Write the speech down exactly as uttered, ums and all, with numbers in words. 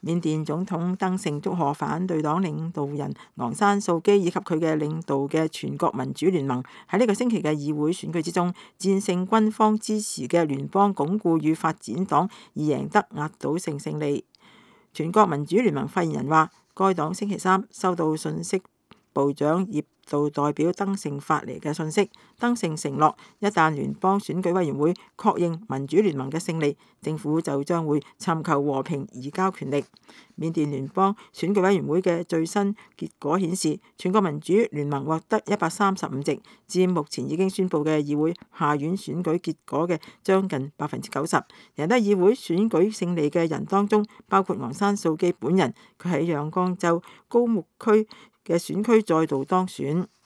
緬甸總統登盛祝賀反對黨領導人昂山素基以及佢嘅領導嘅全國民主聯盟喺呢個星期嘅議會選舉之中戰勝軍方支持嘅聯邦鞏固與發展黨，而贏得壓倒性勝利。全國民主聯盟發言人話，該黨星期三收到信息部長葉道代表登盛發嚟嘅信息，登盛承諾一旦聯邦選舉委員會確認民主聯盟嘅勝利，政府就將會尋求和平移交權力。緬甸聯邦選舉委員會嘅最新結果顯示，全國民主聯盟獲得一百三十五席，佔目前已經宣布嘅議會下院選舉結果嘅將近百分之九十。贏得議會選舉勝利嘅人當中，包括昂山素基本人，佢喺仰光州高木區嘅選區再度當選。